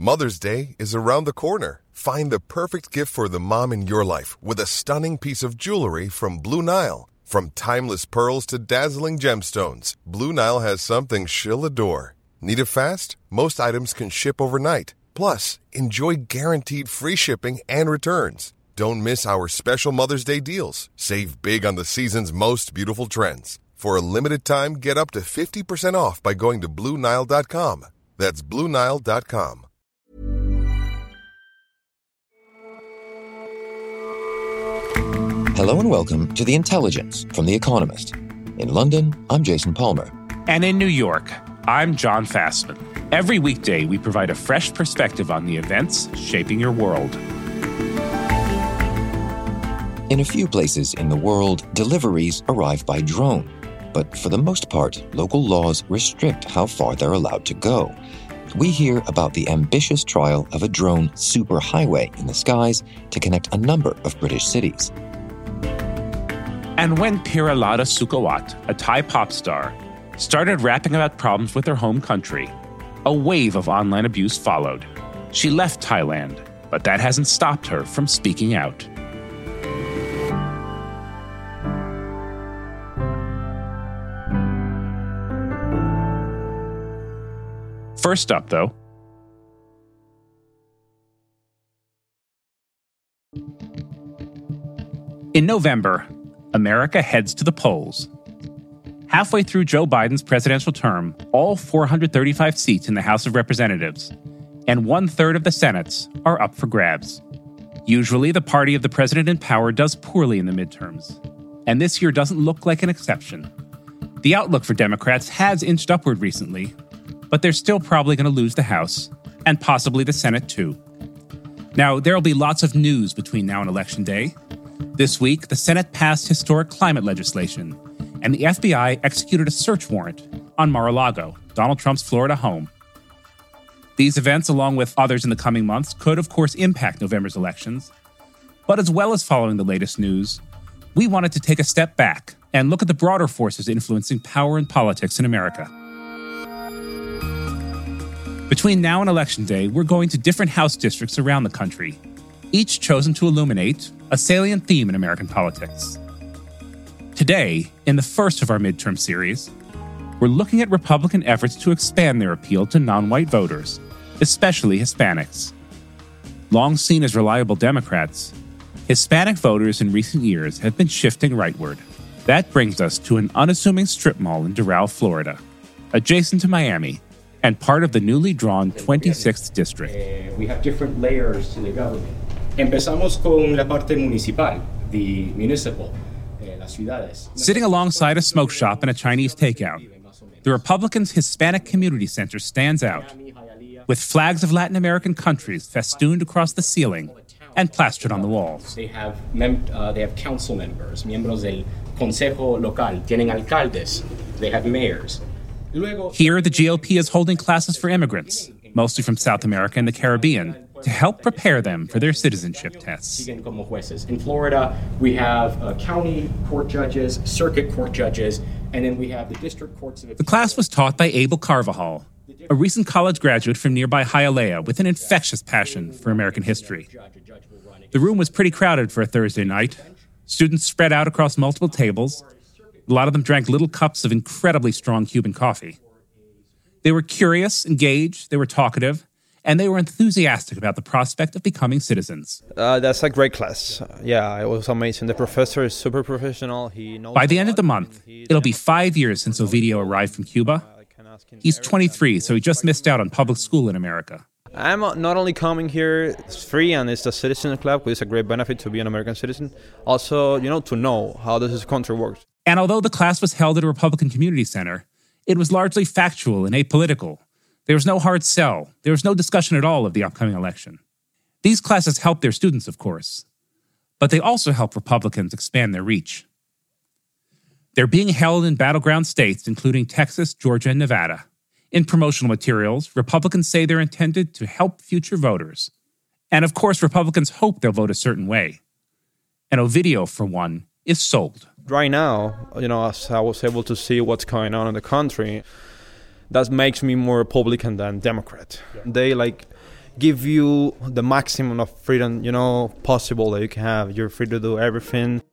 Mother's Day is around the corner. Find the perfect gift for the mom in your life with a stunning piece of jewelry from Blue Nile. From timeless pearls to dazzling gemstones, Blue Nile has something she'll adore. Need it fast? Most items can ship overnight. Plus, enjoy guaranteed free shipping and returns. Don't miss our special Mother's Day deals. Save big on the season's most beautiful trends. For a limited time, get up to 50% off by going to BlueNile.com. That's BlueNile.com. Hello and welcome to The Intelligence from The Economist. In London, I'm Jason Palmer. And in New York, I'm John Fassman. Every weekday, we provide a fresh perspective on the events shaping your world. In a few places in the world, deliveries arrive by drone. But for the most part, local laws restrict how far they're allowed to go. We hear about the ambitious trial of a drone superhighway in the skies to connect a number of British cities. And when Piralada Sukawat, a Thai pop star, started rapping about problems with her home country, a wave of online abuse followed. She left Thailand, but that hasn't stopped her from speaking out. First up, though, in November, America heads to the polls. Halfway through Joe Biden's presidential term, all 435 seats in the House of Representatives and 1/3 of the Senates are up for grabs. Usually, the party of the president in power does poorly in the midterms, and this year doesn't look like an exception. The outlook for Democrats has inched upward recently, but they're still probably going to lose the House, and possibly the Senate too. Now, there'll be lots of news between now and Election Day. This week, the Senate passed historic climate legislation, and the FBI executed a search warrant on Mar-a-Lago, Donald Trump's Florida home. These events, along with others in the coming months, could, of course, impact November's elections. But as well as following the latest news, we wanted to take a step back and look at the broader forces influencing power and politics in America. Between now and Election Day, we're going to different House districts around the country, each chosen to illuminate a salient theme in American politics. Today, in the first of our midterm series, we're looking at Republican efforts to expand their appeal to non-white voters, especially Hispanics. Long seen as reliable Democrats, Hispanic voters in recent years have been shifting rightward. That brings us to an unassuming strip mall in Doral, Florida, adjacent to Miami, and part of the newly drawn 26th District. We have different layers to the government. Empezamos con la parte municipal, the municipal, las ciudades. Sitting alongside a smoke shop and a Chinese takeout, the Republicans' Hispanic Community Center stands out, with flags of Latin American countries festooned across the ceiling and plastered on the walls. They have council members, miembros del consejo local, tienen alcaldes, they have mayors. Here, the GOP is holding classes for immigrants, mostly from South America and the Caribbean, to help prepare them for their citizenship tests. In Florida, we have county court judges, circuit court judges, and then we have the district courts. The class was taught by Abel Carvajal, a recent college graduate from nearby Hialeah with an infectious passion for American history. The room was pretty crowded for a Thursday night. Students spread out across multiple tables. A lot of them drank little cups of incredibly strong Cuban coffee. They were curious, engaged, they were talkative, and they were enthusiastic about the prospect of becoming citizens. That's a great class. Yeah, it was amazing. The professor is super professional. He knows. By the end of the month, it'll be 5 years since Ovidio arrived from Cuba. He's 23, so he just missed out on public school in America. I'm not only coming here, it's free and it's a citizen club, which is a great benefit to be an American citizen. Also, to know how this country works. And although the class was held at a Republican Community Center, it was largely factual and apolitical. There was no hard sell. There was no discussion at all of the upcoming election. These classes help their students, of course, but they also help Republicans expand their reach. They're being held in battleground states, including Texas, Georgia, and Nevada. In promotional materials, Republicans say they're intended to help future voters. And of course, Republicans hope they'll vote a certain way. And Ovidio, for one, is sold. Right now, as I was able to see what's going on in the country, that makes me more Republican than Democrat. They give you the maximum of freedom, possible that you can have. You're free to do everything.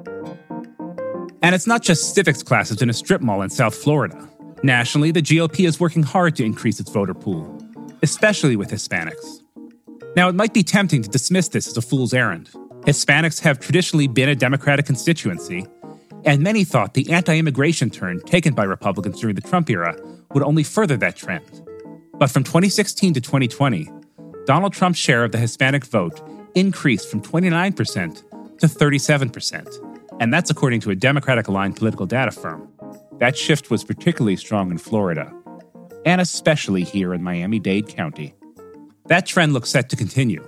And it's not just civics classes in a strip mall in South Florida. Nationally, the GOP is working hard to increase its voter pool, especially with Hispanics. Now, it might be tempting to dismiss this as a fool's errand. Hispanics have traditionally been a Democratic constituency, and many thought the anti-immigration turn taken by Republicans during the Trump era would only further that trend. But from 2016 to 2020, Donald Trump's share of the Hispanic vote increased from 29% to 37%. And that's according to a Democratic-aligned political data firm. That shift was particularly strong in Florida, and especially here in Miami-Dade County. That trend looks set to continue.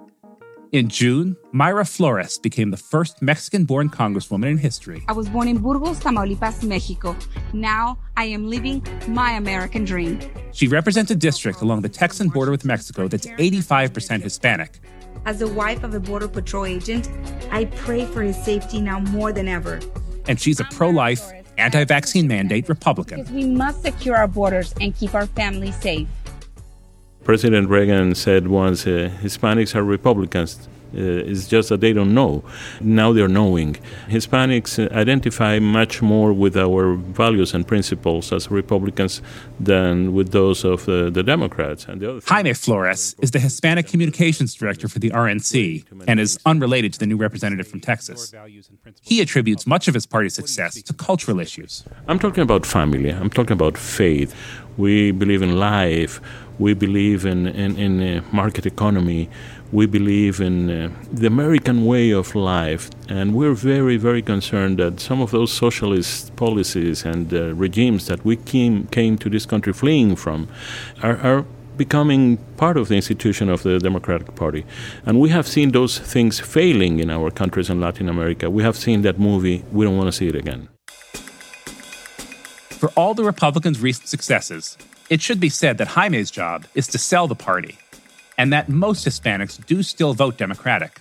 In June, Mayra Flores became the first Mexican-born congresswoman in history. I was born in Burgos, Tamaulipas, Mexico. Now I am living my American dream. She represents a district along the Texan border with Mexico that's 85% Hispanic. As the wife of a Border Patrol agent, I pray for his safety now more than ever. And she's a pro-life, anti-vaccine mandate Republican. Because we must secure our borders and keep our families safe. President Reagan said once, Hispanics are Republicans. It's just that they don't know. Now they're knowing. Hispanics identify much more with our values and principles as Republicans than with those of the Democrats. And the other Jaime Flores is the Hispanic Communications Director for the RNC and is unrelated to the new representative from Texas. He attributes much of his party's success to cultural issues. I'm talking about family. I'm talking about faith. We believe in life. We believe in market economy. We believe in the American way of life. And we're very, very concerned that some of those socialist policies and regimes that we came to this country fleeing from are becoming part of the institution of the Democratic Party. And we have seen those things failing in our countries in Latin America. We have seen that movie. We don't want to see it again. For all the Republicans' recent successes, it should be said that Jaime's job is to sell the party, and that most Hispanics do still vote Democratic.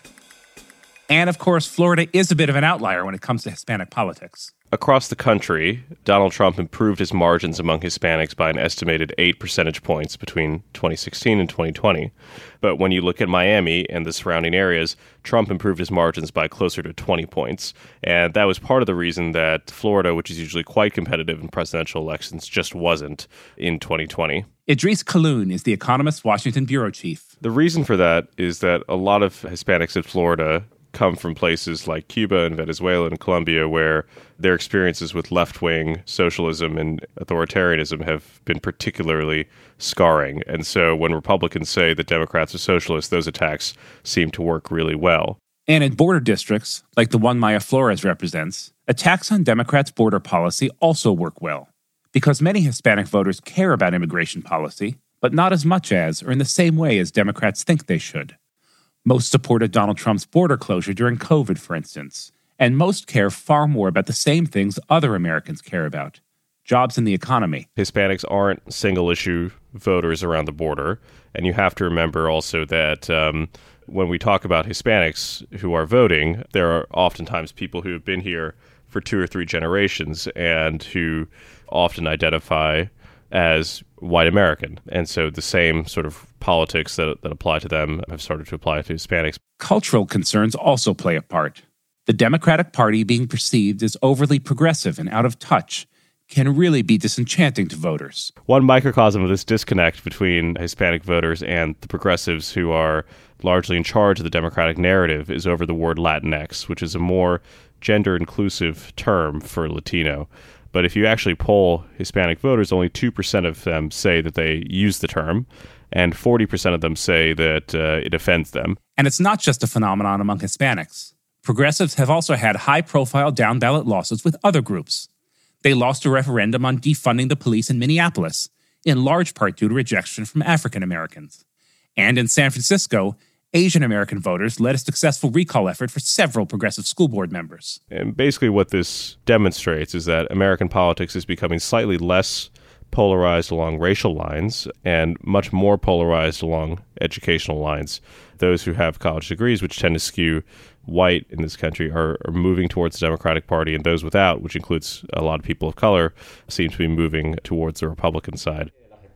And of course, Florida is a bit of an outlier when it comes to Hispanic politics. Across the country, Donald Trump improved his margins among Hispanics by an estimated 8 percentage points between 2016 and 2020. But when you look at Miami and the surrounding areas, Trump improved his margins by closer to 20 points. And that was part of the reason that Florida, which is usually quite competitive in presidential elections, just wasn't in 2020. Idris Kaloun is The Economist's Washington bureau chief. The reason for that is that a lot of Hispanics in Florida come from places like Cuba and Venezuela and Colombia, where their experiences with left-wing socialism and authoritarianism have been particularly scarring. And so when Republicans say that Democrats are socialists, those attacks seem to work really well. And in border districts, like the one Mayra Flores represents, attacks on Democrats' border policy also work well, because many Hispanic voters care about immigration policy, but not as much as or in the same way as Democrats think they should. Most supported Donald Trump's border closure during COVID, for instance, and most care far more about the same things other Americans care about: jobs and the economy. Hispanics aren't single-issue voters around the border, and you have to remember also that when we talk about Hispanics who are voting, there are oftentimes people who have been here for 2 or 3 generations and who often identify as white American. And so the same sort of politics that apply to them have started to apply to Hispanics. Cultural concerns also play a part. The Democratic Party being perceived as overly progressive and out of touch can really be disenchanting to voters. One microcosm of this disconnect between Hispanic voters and the progressives who are largely in charge of the Democratic narrative is over the word Latinx, which is a more gender-inclusive term for Latino. But if you actually poll Hispanic voters, only 2% of them say that they use the term, and 40% of them say that it offends them. And it's not just a phenomenon among Hispanics. Progressives have also had high-profile down-ballot losses with other groups. They lost a referendum on defunding the police in Minneapolis, in large part due to rejection from African Americans. And in San Francisco, Asian American voters led a successful recall effort for several progressive school board members. And basically what this demonstrates is that American politics is becoming slightly less polarized along racial lines and much more polarized along educational lines. Those who have college degrees, which tend to skew white in this country, are moving towards the Democratic Party, and those without, which includes a lot of people of color, seem to be moving towards the Republican side.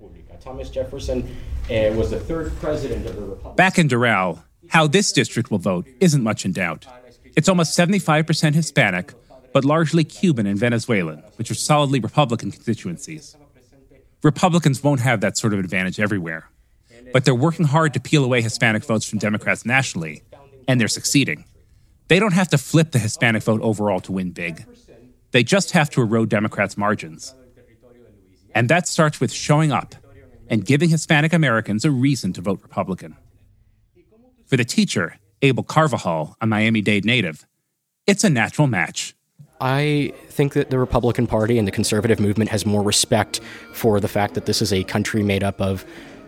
Thomas Jefferson was the third president of the Republic. Back in Doral, how this district will vote isn't much in doubt. It's almost 75% Hispanic, but largely Cuban and Venezuelan, which are solidly Republican constituencies. Republicans won't have that sort of advantage everywhere, but they're working hard to peel away Hispanic votes from Democrats nationally, and they're succeeding. They don't have to flip the Hispanic vote overall to win big. They just have to erode Democrats' margins. And that starts with showing up and giving Hispanic Americans a reason to vote Republican. For the teacher, Abel Carvajal, a Miami-Dade native, it's a natural match. I think that the Republican Party and the conservative movement has more respect for the fact that this is a country made up of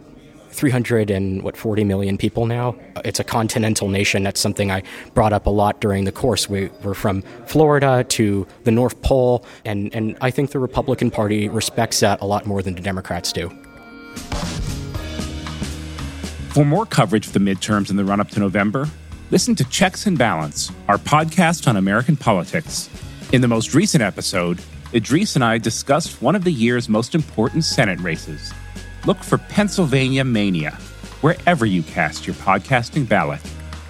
340 million people now. It's a continental nation. That's something I brought up a lot during the course. We're from Florida to the North Pole, and I think the Republican Party respects that a lot more than the Democrats do. For more coverage of the midterms in the run-up to November, listen to Checks and Balance, our podcast on American politics. In the most recent episode, Idris and I discussed one of the year's most important Senate races. Look for Pennsylvania Mania, wherever you cast your podcasting ballot.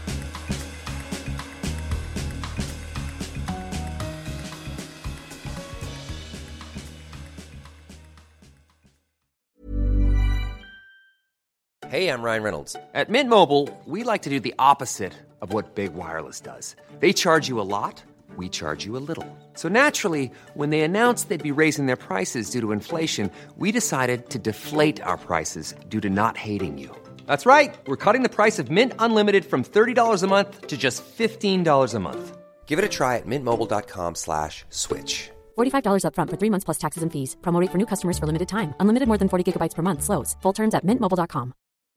Hey, I'm Ryan Reynolds. At Mint Mobile, we like to do the opposite of what Big Wireless does. They charge you a lot, we charge you a little. So naturally, when they announced they'd be raising their prices due to inflation, we decided to deflate our prices due to not hating you. That's right. We're cutting the price of Mint Unlimited from $30 a month to just $15 a month. Give it a try at mintmobile.com/switch. $45 up front for 3 months plus taxes and fees. Promo rate for new customers for limited time. Unlimited more than 40 gigabytes per month. Slows full terms at mintmobile.com.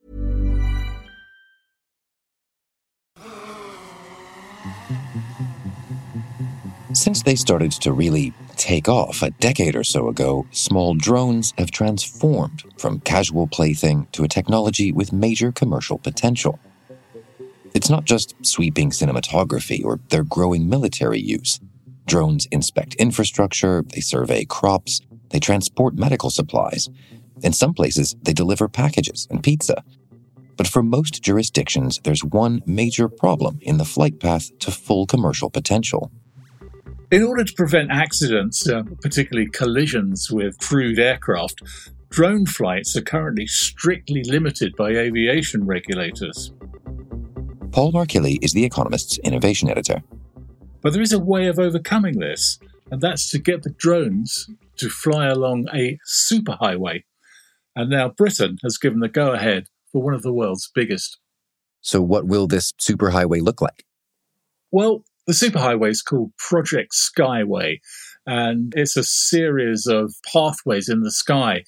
Since they started to really take off a decade or so ago, small drones have transformed from casual plaything to a technology with major commercial potential. It's not just sweeping cinematography or their growing military use. Drones inspect infrastructure, they survey crops, they transport medical supplies. In some places, they deliver packages and pizza. But for most jurisdictions, there's one major problem in the flight path to full commercial potential. In order to prevent accidents, particularly collisions with crewed aircraft, drone flights are currently strictly limited by aviation regulators. Paul Markilli is The Economist's innovation editor. But there is a way of overcoming this, and that's to get the drones to fly along a superhighway. And now Britain has given the go-ahead for one of the world's biggest. So what will this superhighway look like? Well, the superhighway is called Project Skyway, and it's a series of pathways in the sky,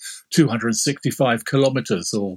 265 kilometres or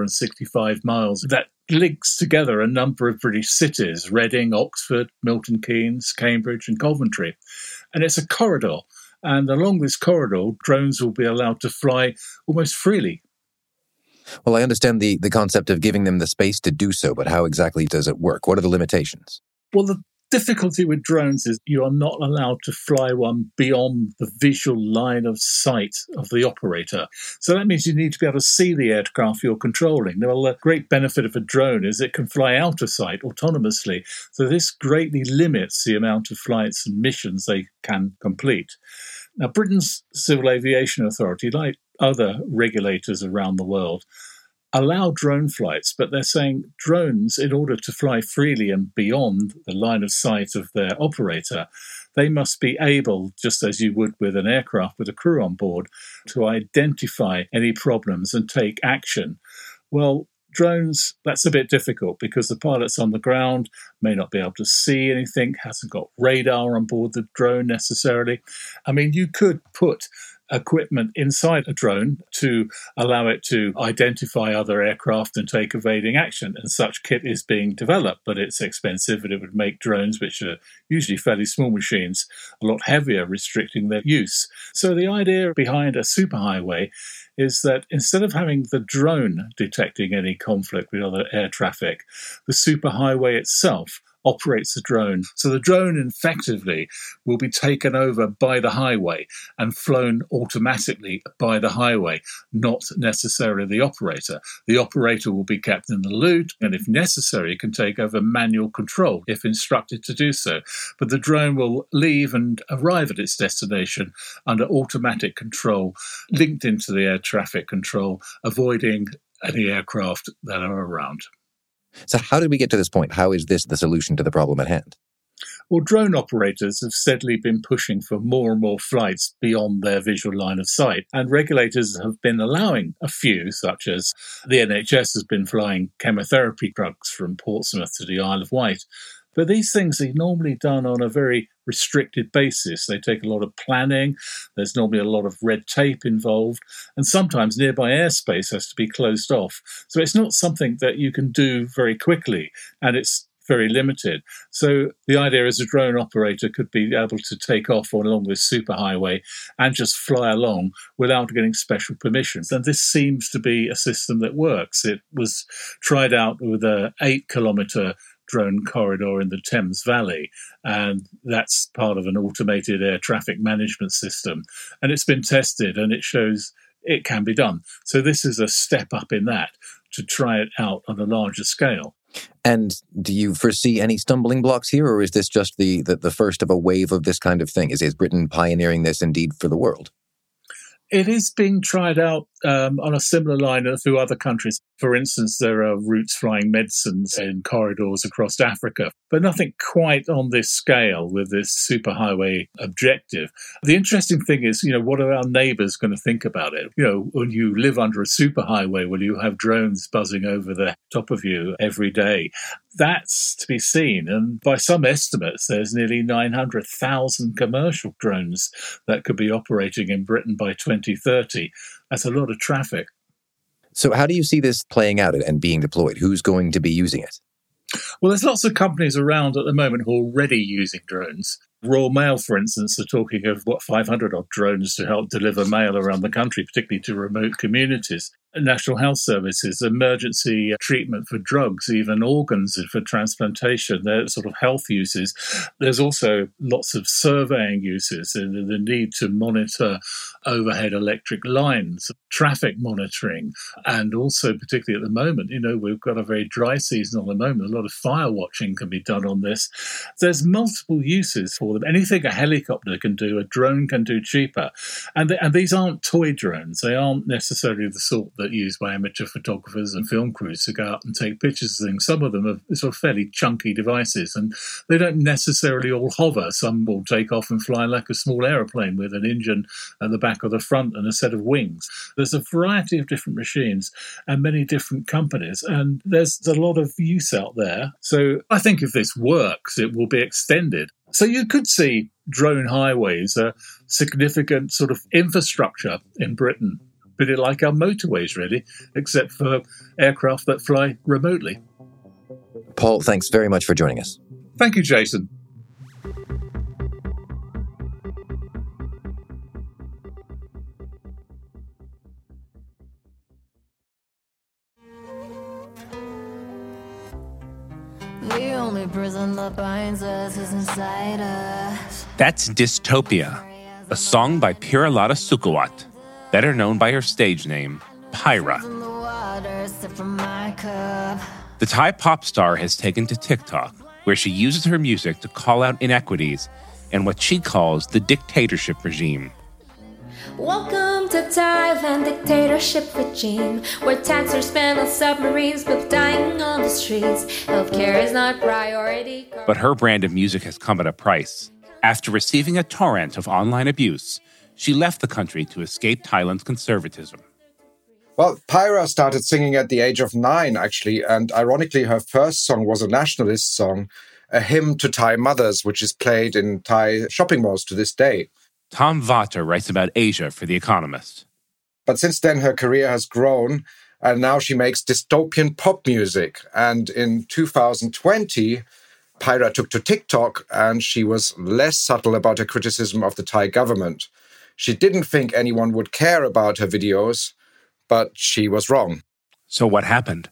165 miles, that links together a number of British cities, Reading, Oxford, Milton Keynes, Cambridge and Coventry. And it's a corridor, and along this corridor, drones will be allowed to fly almost freely. Well, I understand the concept of giving them the space to do so, but how exactly does it work? What are the limitations? Well, the difficulty with drones is you are not allowed to fly one beyond the visual line of sight of the operator. So that means you need to be able to see the aircraft you're controlling. Now, the great benefit of a drone is it can fly out of sight autonomously. So this greatly limits the amount of flights and missions they can complete. Now, Britain's Civil Aviation Authority, like other regulators around the world, allow drone flights, but they're saying drones, in order to fly freely and beyond the line of sight of their operator, they must be able, just as you would with an aircraft with a crew on board, to identify any problems and take action. Well, drones, that's a bit difficult because the pilot's on the ground, may not be able to see anything, hasn't got radar on board the drone necessarily. I mean, you could put equipment inside a drone to allow it to identify other aircraft and take evading action. And such kit is being developed, but it's expensive and it would make drones, which are usually fairly small machines, a lot heavier, restricting their use. So the idea behind a superhighway is that instead of having the drone detecting any conflict with other air traffic, the superhighway itself operates the drone. So the drone effectively will be taken over by the highway and flown automatically by the highway, not necessarily the operator. The operator will be kept in the loop and, if necessary, can take over manual control if instructed to do so. But the drone will leave and arrive at its destination under automatic control, linked into the air traffic control, avoiding any aircraft that are around. So how did we get to this point? How is this the solution to the problem at hand? Well, drone operators have steadily been pushing for more and more flights beyond their visual line of sight. And regulators have been allowing a few, such as the NHS has been flying chemotherapy drugs from Portsmouth to the Isle of Wight. But these things are normally done on a very restricted basis. They take a lot of planning. There's normally a lot of red tape involved. And sometimes nearby airspace has to be closed off. So it's not something that you can do very quickly. And it's very limited. So the idea is a drone operator could be able to take off along this superhighway and just fly along without getting special permissions. And this seems to be a system that works. It was tried out with an 8-kilometre drone corridor in the Thames Valley, and that's part of an automated air traffic management system. And it's been tested, and it shows it can be done. So this is a step up in that, to try it out on a larger scale. And do you foresee any stumbling blocks here, or is this just the first of a wave of this kind of thing? Is Britain pioneering this indeed for the world? It is being tried out on a similar line through other countries. For instance, there are routes flying medicines in corridors across Africa, but nothing quite on this scale with this superhighway objective. The interesting thing is, what are our neighbours going to think about it? When you live under a superhighway, will you have drones buzzing over the top of you every day? That's to be seen. And by some estimates, there's nearly 900,000 commercial drones that could be operating in Britain by 2030. That's a lot of traffic. So how do you see this playing out and being deployed? Who's going to be using it? Well, there's lots of companies around at the moment who are already using drones. Royal Mail, for instance, are talking of 500-odd drones to help deliver mail around the country, particularly to remote communities. National Health Services, emergency treatment for drugs, even organs for transplantation, they're sort of health uses. There's also lots of surveying uses, and the need to monitor overhead electric lines, traffic monitoring, and also particularly at the moment, we've got a very dry season at the moment. A lot of fire watching can be done on this. There's multiple uses for them. Anything a helicopter can do, a drone can do cheaper. And these aren't toy drones. They aren't necessarily the sort that are used by amateur photographers and film crews to go out and take pictures of things. Some of them are sort of fairly chunky devices, and they don't necessarily all hover. Some will take off and fly like a small aeroplane with an engine at the back or the front and a set of wings. There's a variety of different machines and many different companies, and there's a lot of use out there. So I think if this works, it will be extended. So you could see drone highways, a significant sort of infrastructure in Britain, a bit like our motorways, really, except for aircraft that fly remotely. Paul, thanks very much for joining us. Thank you, Jason. The only prison that binds us is inside us. That's Dystopia, a song by Piralada Sukawat, better known by her stage name, Pyra. The Thai pop star has taken to TikTok, where she uses her music to call out inequities and what she calls the dictatorship regime. Welcome to Thailand dictatorship regime, where tanks are spent on submarines, but dying on the streets. Healthcare is not priority. But her brand of music has come at a price. After receiving a torrent of online abuse, she left the country to escape Thailand's conservatism. Well, Pyra started singing at the age of 9, actually, and ironically, her first song was a nationalist song, a hymn to Thai mothers, which is played in Thai shopping malls to this day. Tom Vata writes about Asia for The Economist. But since then, her career has grown, and now she makes dystopian pop music. And in 2020, Pyra took to TikTok, and she was less subtle about her criticism of the Thai government. She didn't think anyone would care about her videos, but she was wrong. So what happened?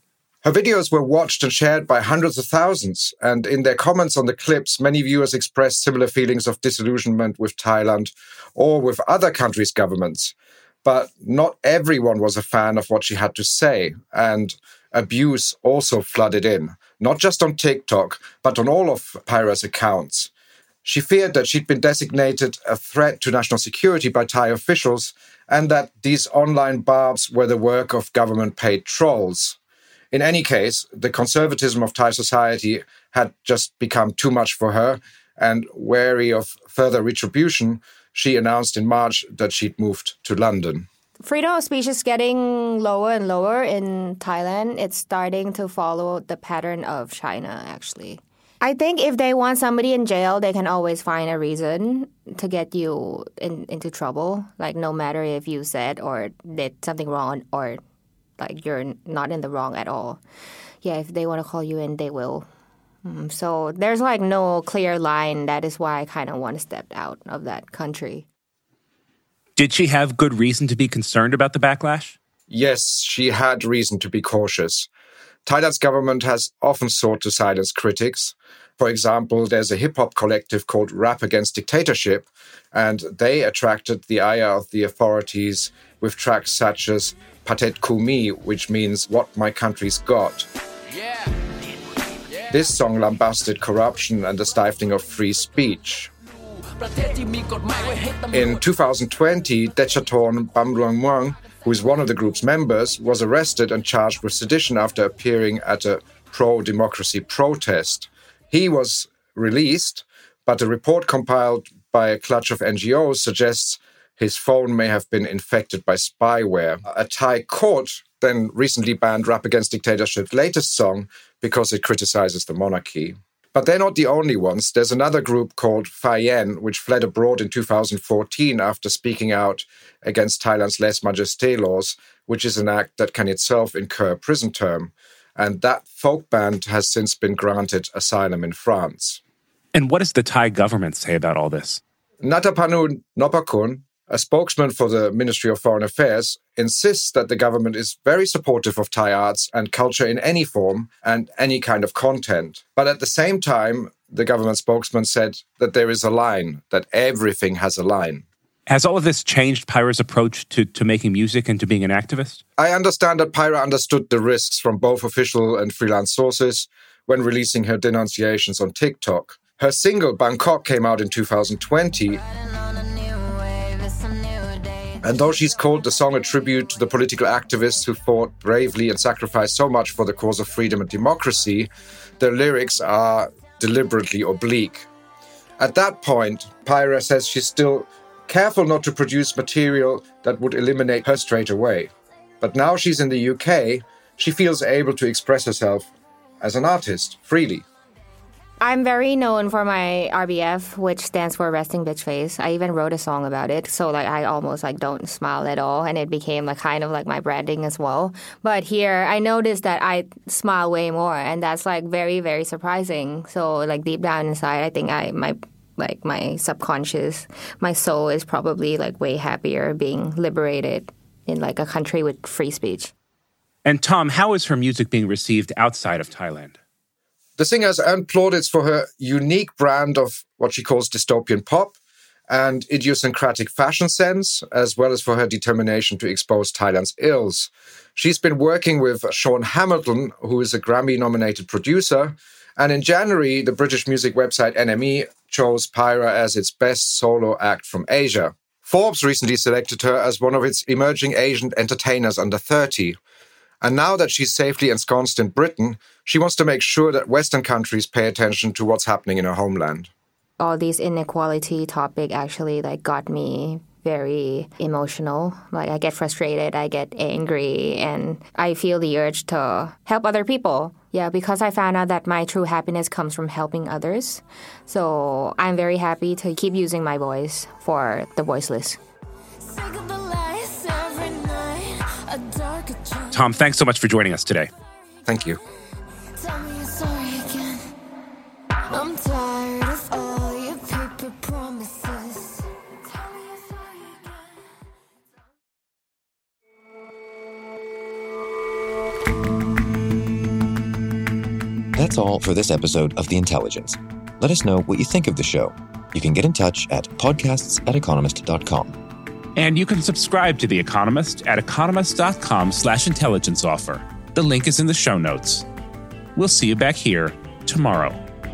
Her videos were watched and shared by hundreds of thousands, and in their comments on the clips, many viewers expressed similar feelings of disillusionment with Thailand or with other countries' governments. But not everyone was a fan of what she had to say, and abuse also flooded in, not just on TikTok, but on all of Pyra's accounts. She feared that she'd been designated a threat to national security by Thai officials, and that these online barbs were the work of government-paid trolls. In any case, the conservatism of Thai society had just become too much for her, and wary of further retribution, she announced in March that she'd moved to London. Freedom of speech is getting lower and lower in Thailand. It's starting to follow the pattern of China, actually. I think if they want somebody in jail, they can always find a reason to get you into trouble. Like, no matter if you said or did something wrong or like you're not in the wrong at all. Yeah, if they want to call you in, they will. So there's like no clear line. That is why I kind of want to step out of that country. Did she have good reason to be concerned about the backlash? Yes, she had reason to be cautious. Thailand's government has often sought to silence critics. For example, there's a hip-hop collective called Rap Against Dictatorship, and they attracted the ire of the authorities with tracks such as Patet Kumi, which means what my country's got. This song lambasted corruption and the stifling of free speech. In 2020, Dechatorn Bamluangmuang, who is one of the group's members, was arrested and charged with sedition after appearing at a pro-democracy protest. He was released, but a report compiled by a clutch of NGOs suggests his phone may have been infected by spyware. A Thai court then recently banned Rap Against Dictatorship's latest song because it criticizes the monarchy. But they're not the only ones. There's another group called Phai Yen, which fled abroad in 2014 after speaking out against Thailand's lèse-majesté laws, which is an act that can itself incur a prison term. And that folk band has since been granted asylum in France. And what does the Thai government say about all this? Natapanu Nopakun, a spokesman for the Ministry of Foreign Affairs, insists that the government is very supportive of Thai arts and culture in any form and any kind of content. But at the same time, the government spokesman said that there is a line, that everything has a line. Has all of this changed Pyra's approach to making music and to being an activist? I understand that Pyra understood the risks from both official and freelance sources when releasing her denunciations on TikTok. Her single Bangkok came out in 2020. And though she's called the song a tribute to the political activists who fought bravely and sacrificed so much for the cause of freedom and democracy, the lyrics are deliberately oblique. At that point, Pyra says she's still careful not to produce material that would eliminate her straight away. But now she's in the UK, she feels able to express herself as an artist freely. I'm very known for my RBF, which stands for resting bitch face. I even wrote a song about it. So I almost don't smile at all. And it became kind of my branding as well. But here I noticed that I smile way more. And that's very, very surprising. So deep down inside, I think my subconscious, my soul is probably way happier being liberated in a country with free speech. And Tom, how is her music being received outside of Thailand? The singer has earned plaudits for her unique brand of what she calls dystopian pop and idiosyncratic fashion sense, as well as for her determination to expose Thailand's ills. She's been working with Sean Hamilton, who is a Grammy-nominated producer, and in January, the British music website NME chose Pyra as its best solo act from Asia. Forbes recently selected her as one of its emerging Asian entertainers under 30. And now that she's safely ensconced in Britain, she wants to make sure that Western countries pay attention to what's happening in her homeland. All these inequality topic actually got me very emotional. I get frustrated, I get angry, and I feel the urge to help other people. Yeah, because I found out that my true happiness comes from helping others. So I'm very happy to keep using my voice for the voiceless. Tom, thanks so much for joining us today. Thank you. I'm tired of all your paper promises. That's all for this episode of The Intelligence. Let us know what you think of the show. You can get in touch at podcasts@economist.com. And you can subscribe to The Economist at economist.com/intelligence offer. The link is in the show notes. We'll see you back here tomorrow.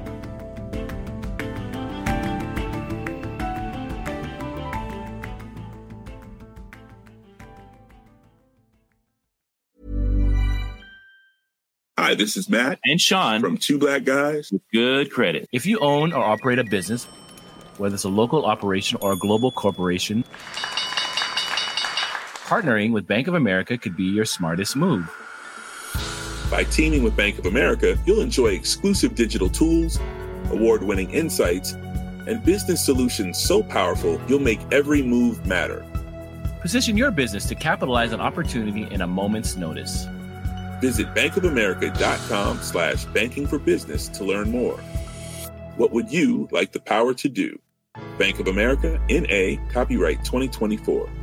Hi, this is Matt and Sean from Two Black Guys with Good Credit. If you own or operate a business, whether it's a local operation or a global corporation, partnering with Bank of America could be your smartest move. By teaming with Bank of America, you'll enjoy exclusive digital tools, award-winning insights, and business solutions so powerful you'll make every move matter. Position your business to capitalize on opportunity in a moment's notice. Visit bankofamerica.com/banking for business to learn more. What would you like the power to do? Bank of America, N.A., copyright 2024.